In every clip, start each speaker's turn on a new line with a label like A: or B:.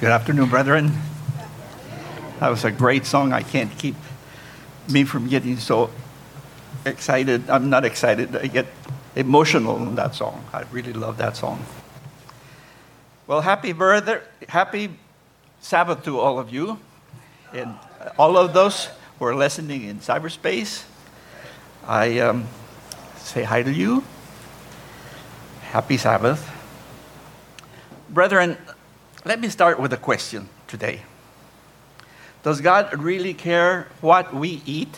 A: Good afternoon, brethren. That was a great song. I can't keep me from getting so excited. I'm not excited. I get emotional in that song. I really love that song. Well, happy Sabbath to all of you, and all of those who are listening in cyberspace. I say hi to you. Happy Sabbath. Brethren, let me start with a question today. Does God really care what we eat?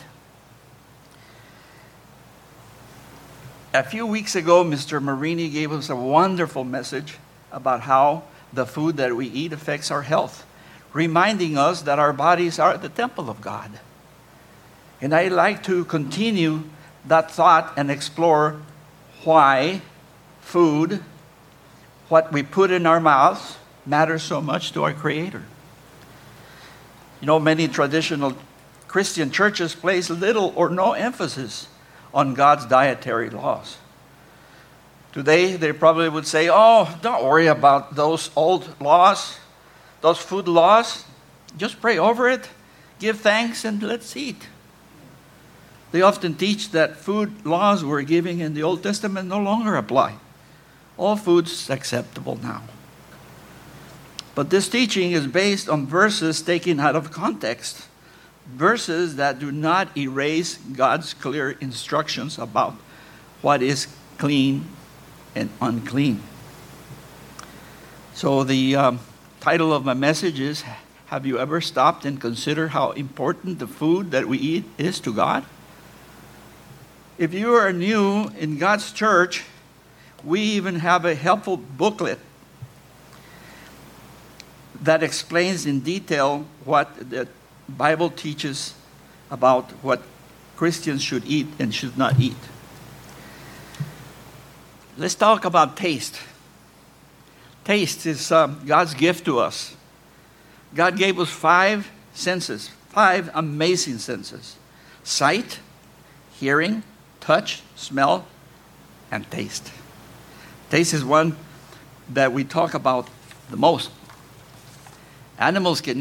A: A few weeks ago, Mr. Marini gave us a wonderful message about how the food that we eat affects our health, reminding us that our bodies are the temple of God. And I'd like to continue that thought and explore why food, what we put in our mouths, matters so much to our Creator. You know, many traditional Christian churches place little or no emphasis on God's dietary laws. Today, they probably would say, oh, don't worry about those old laws, those food laws. Just pray over it, give thanks, and let's eat. They often teach that food laws we're giving in the Old Testament no longer apply. All food's acceptable now. But this teaching is based on verses taken out of context, verses that do not erase God's clear instructions about what is clean and unclean. So the title of my message is, have you ever stopped and considered how important the food that we eat is to God? If you are new in God's church, we even have a helpful booklet that explains in detail what the Bible teaches about what Christians should eat and should not eat. Let's talk about taste. Taste is God's gift to us. God gave us 5 senses, 5 amazing senses: sight, hearing, touch, smell, and taste. Taste is one that we talk about the most. Animals can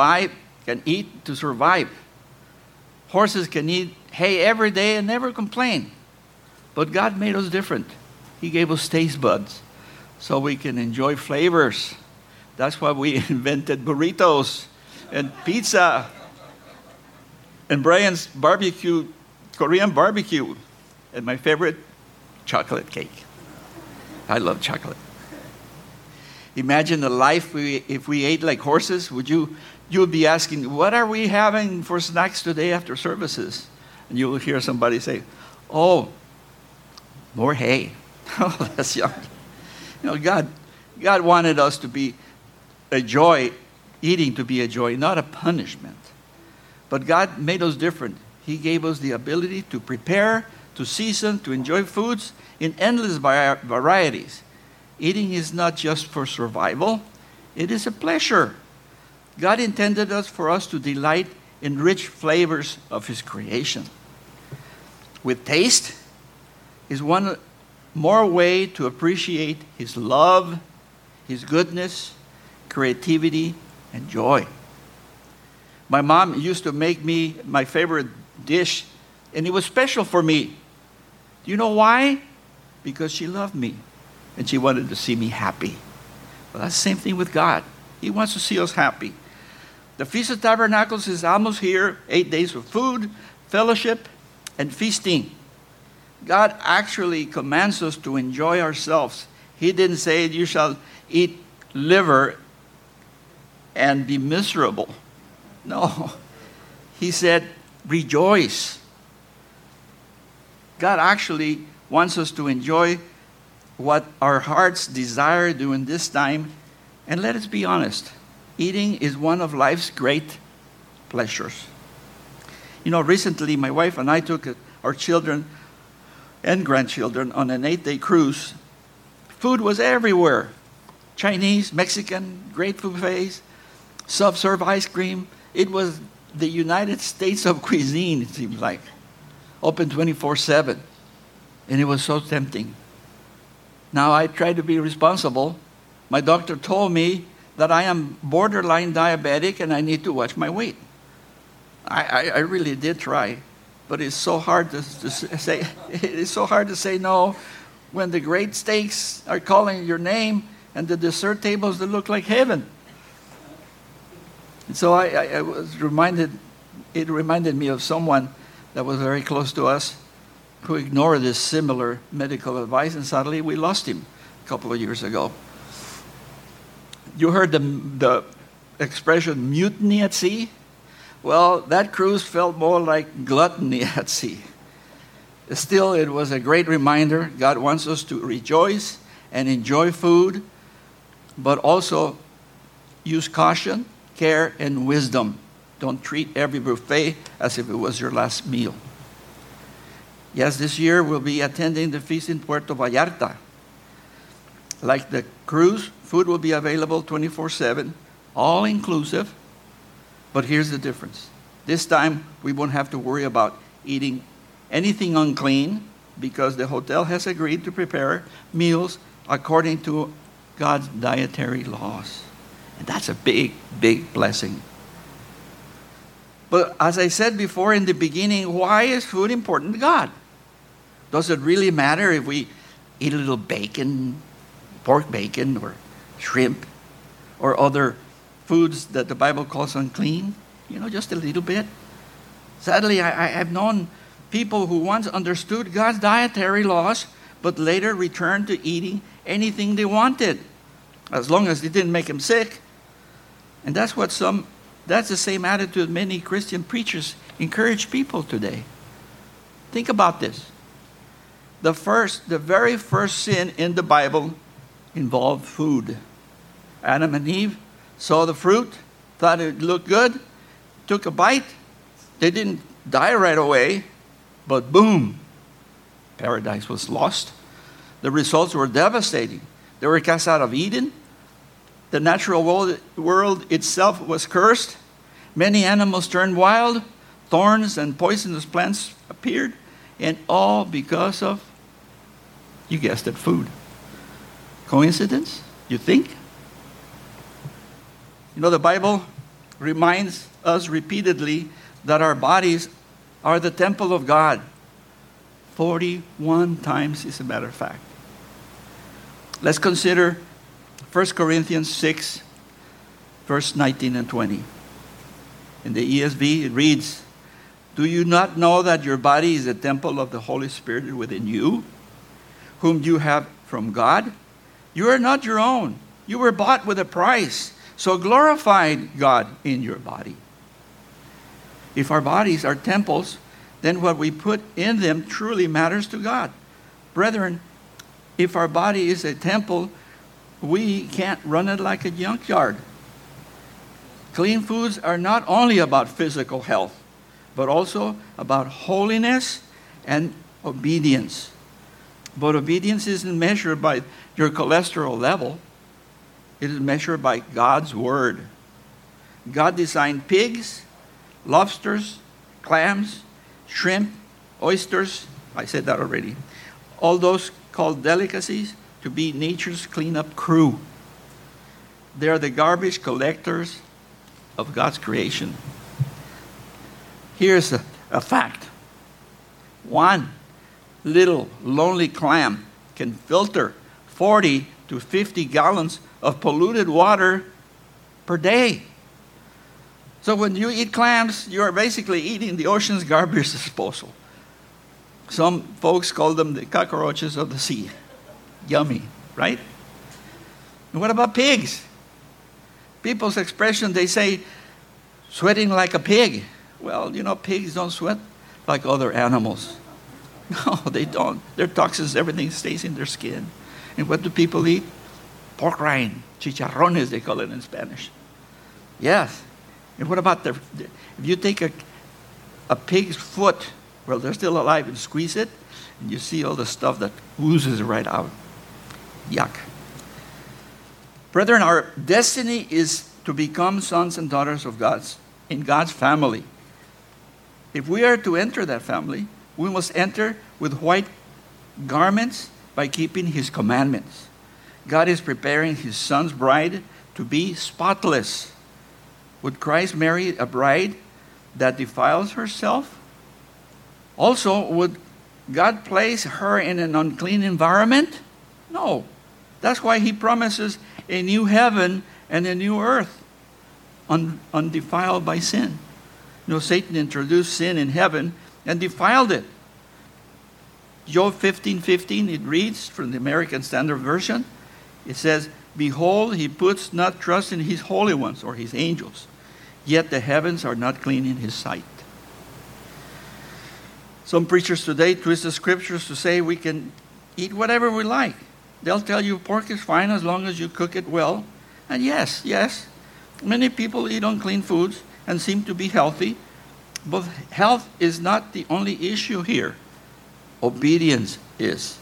A: eat to survive. Horses can eat hay every day and never complain. But God made us different. He gave us taste buds so we can enjoy flavors. That's why we invented burritos and pizza and Brian's barbecue, Korean barbecue, and my favorite, chocolate cake. I love chocolate. Imagine the life if we ate like horses. You would be asking, what are we having for snacks today after services? And you will hear somebody say, oh, more hay. Oh, that's young. You know, God wanted us to be a joy, eating to be a joy, not a punishment. But God made us different. He gave us the ability to prepare, to season, to enjoy foods in endless varieties. Eating is not just for survival, it is a pleasure. God intended us for us to delight in rich flavors of His creation. With taste is one more way to appreciate His love, His goodness, creativity, and joy. My mom used to make me my favorite dish, and it was special for me. Do you know why? Because she loved me. And she wanted to see me happy. Well, that's the same thing with God. He wants to see us happy. The Feast of Tabernacles is almost here. 8 days of food, fellowship, and feasting. God actually commands us to enjoy ourselves. He didn't say you shall eat liver and be miserable. No. He said rejoice. God actually wants us to enjoy what our hearts desire during this time. And let us be honest, eating is one of life's great pleasures. You know, recently my wife and I took our children and grandchildren on an 8-day cruise. Food was everywhere. Chinese, Mexican, great buffets, self-serve ice cream. It was the United States of cuisine, it seems like. Open 24/7. And it was so tempting. Now, I try to be responsible. My doctor told me that I am borderline diabetic and I need to watch my weight. I really did try, but it's so hard to say. It's so hard to say no when the great steaks are calling your name and the dessert tables that look like heaven. And so I was reminded. It reminded me of someone that was very close to us who ignored this similar medical advice, and suddenly we lost him a couple of years ago. You heard the expression mutiny at sea? Well, that cruise felt more like gluttony at sea. Still, it was a great reminder. God wants us to rejoice and enjoy food, but also use caution, care, and wisdom. Don't treat every buffet as if it was your last meal. Yes, this year we'll be attending the feast in Puerto Vallarta. Like the cruise, food will be available 24/7, all inclusive. But here's the difference. This time we won't have to worry about eating anything unclean because the hotel has agreed to prepare meals according to God's dietary laws. And that's a big, big blessing. But as I said before in the beginning, why is food important to God? Does it really matter if we eat a little bacon, pork bacon, or shrimp, or other foods that the Bible calls unclean? You know, just a little bit. Sadly, I've known people who once understood God's dietary laws, but later returned to eating anything they wanted, as long as it didn't make them sick. And that's the same attitude many Christian preachers encourage people today. Think about this. The very first sin in the Bible involved food. Adam and Eve saw the fruit, thought it looked good, took a bite. They didn't die right away, but boom, paradise was lost. The results were devastating. They were cast out of Eden. The natural world itself was cursed. Many animals turned wild. Thorns and poisonous plants appeared. And all because of, you guessed it, food. Coincidence? You think? You know, the Bible reminds us repeatedly that our bodies are the temple of God. 41 times, as a matter of fact. Let's consider 1 Corinthians 6, verse 19 and 20. In the ESV, it reads, "Do you not know that your body is a temple of the Holy Spirit within you, whom you have from God? You are not your own. You were bought with a price. So glorify God in your body." If our bodies are temples, then what we put in them truly matters to God. Brethren, if our body is a temple, we can't run it like a junkyard. Clean foods are not only about physical health, but also about holiness and obedience. But obedience isn't measured by your cholesterol level. It is measured by God's word. God designed pigs, lobsters, clams, shrimp, oysters, I said that already, all those called delicacies, to be nature's cleanup crew. They are the garbage collectors of God's creation. Here's a fact. One little lonely clam can filter 40 to 50 gallons of polluted water per day. So when you eat clams, you are basically eating the ocean's garbage disposal. Some folks call them the cockroaches of the sea. Yummy, right? And what about pigs? People's expression, they say, sweating like a pig. Well, you know, pigs don't sweat like other animals. No, they don't. Their toxins, everything stays in their skin. And what do people eat? Pork rind, chicharrones, they call it in Spanish. Yes. And what about if you take a pig's foot, well, they're still alive, and squeeze it, and you see all the stuff that oozes right out. Yuck. Brethren, our destiny is to become sons and daughters of in God's family. If we are to enter that family, we must enter with white garments by keeping His commandments. God is preparing His Son's bride to be spotless. Would Christ marry a bride that defiles herself? Also, would God place her in an unclean environment? No. That's why he promises a new heaven and a new earth, undefiled by sin. Satan introduced sin in heaven and defiled it. Job 15:15, it reads from the American Standard Version. It says, "Behold, he puts not trust in his holy ones," or his angels, "yet the heavens are not clean in his sight." Some preachers today twist the scriptures to say we can eat whatever we like. They'll tell you pork is fine as long as you cook it well. And yes, many people eat unclean foods and seem to be healthy. But health is not the only issue here. Obedience is.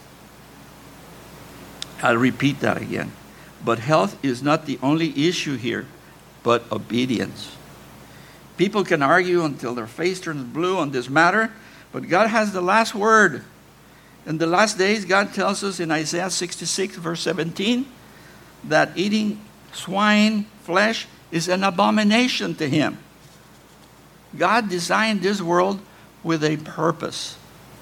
A: I'll repeat that again. But health is not the only issue here, but obedience. People can argue until their face turns blue on this matter, but God has the last word. In the last days, God tells us in Isaiah 66, verse 17, that eating swine flesh is an abomination to him. God designed this world with a purpose.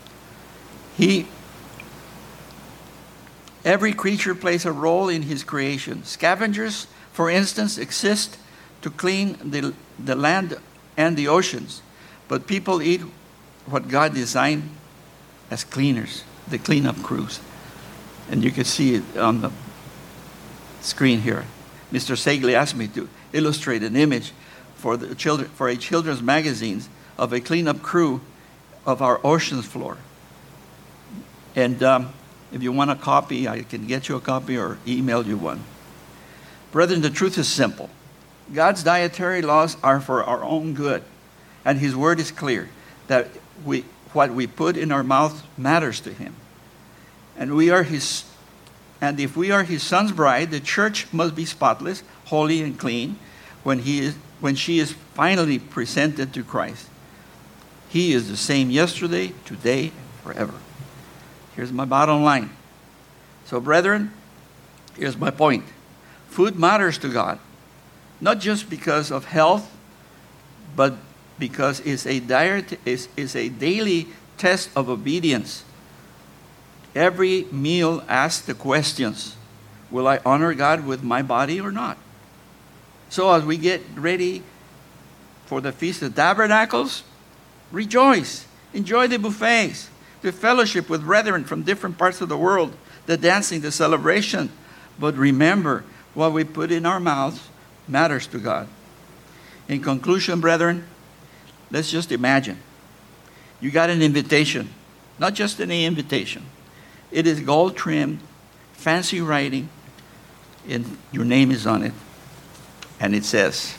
A: Every creature plays a role in his creation. Scavengers, for instance, exist to clean the land and the oceans. But people eat what God designed as cleaners, the cleanup crews. And you can see it on the screen here. Mr. Sagley asked me to illustrate an image for a children's magazine of a cleanup crew of our ocean floor. And if you want a copy, I can get you a copy or email you one. Brethren, the truth is simple. God's dietary laws are for our own good. And his word is clear that what we put in our mouth matters to him. And if we are his son's bride, the church must be spotless, holy, and clean when she is finally presented to Christ. He is the same yesterday, today, and forever. Here's my bottom line. So, brethren, here's my point. Food matters to God, not just because of health, but because it's a daily test of obedience. Every meal asks the questions, will I honor God with my body or not? So as we get ready for the Feast of Tabernacles, rejoice. Enjoy the buffets, the fellowship with brethren from different parts of the world, the dancing, the celebration. But remember, what we put in our mouths matters to God. In conclusion, brethren, let's just imagine. You got an invitation, not just any invitation. It is gold-trimmed, fancy writing, and your name is on it. And it says,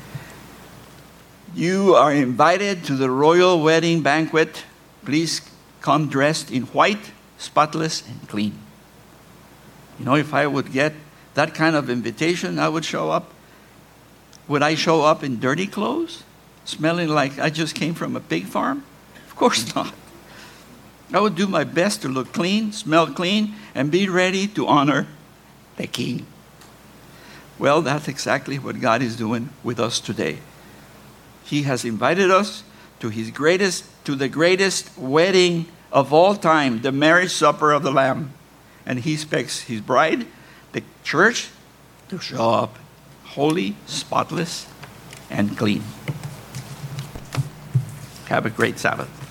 A: you are invited to the royal wedding banquet. Please come dressed in white, spotless, and clean. If I would get that kind of invitation, I would show up. Would I show up in dirty clothes, smelling like I just came from a pig farm? Of course not. I would do my best to look clean, smell clean, and be ready to honor the King. Well, that's exactly what God is doing with us today. He has invited us to the greatest wedding of all time, the marriage supper of the Lamb. And he expects his bride, the church, to show up holy, spotless, and clean. Have a great Sabbath.